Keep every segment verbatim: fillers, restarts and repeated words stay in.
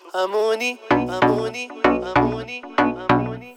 همونی همونی همونی همونی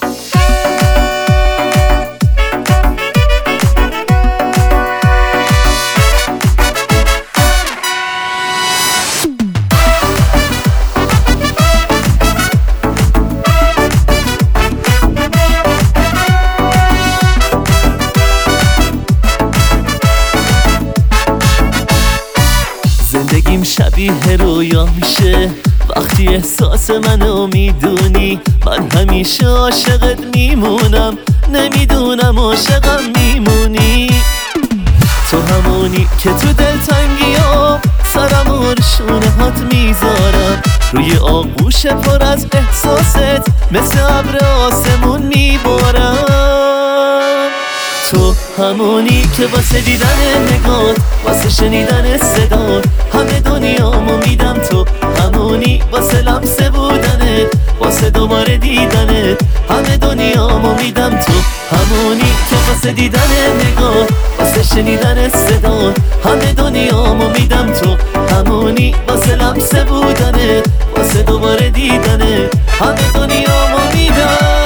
زندگیم شبیه رویا میشه وقتی احساس منو میدونی. من همیشه عاشقت میمونم، نمیدونم عاشقم میمونی. تو همونی که تو دلتنگی ها سرم و شونه هات میذارم، روی آغوش پر از احساست مثل ابر آسمون میبارم. تو همونی که واسه دیدن نگات، واسه شنیدن صدات همه دنیامو میدم. تو همونی واسه لمس بودنت، واسه دوباره دیدنت همه دنیامو میدم. تو همونی که واسه دیدن نگات، واسه شنیدن صدات همه دنیامو میدم. تو همونی واسه لمس بودنت، واسه دوباره دیدنت همه دنیامو میدم.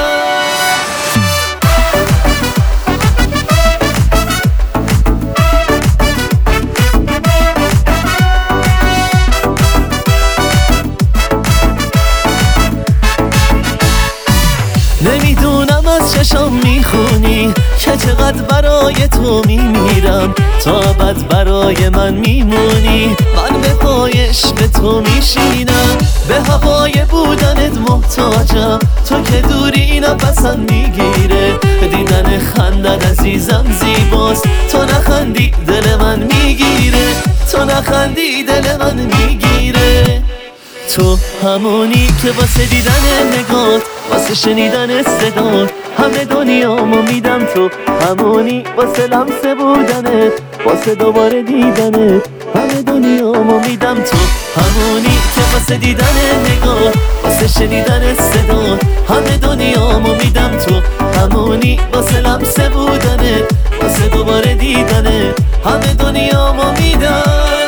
نمیدونم از چشم میخونی که چقدر برای تو میمیرم، تا ابد برای من میمونی. من به پایش به تو میشینم، به هوای بودنت محتاجم. تو که دوری اینا پسند میگیره، دیدن خندت عزیزم زیباست. تو نخندی دل من میگیره، تو نخندی دل من میگیره. تو همونی که واسه دیدن نگات، واسه شنیدن صدات همه دنیامو میدم. تو همونی واسه لمس بودنت، واسه دوباره دیدنت همه دنیامو میدم. تو همونی که واسه دیدن نگات، واسه شنیدن صدات همه دنیامو میدم. تو همونی واسه لمس بودنت، واسه دوباره دیدنت همه دنیامو میدم.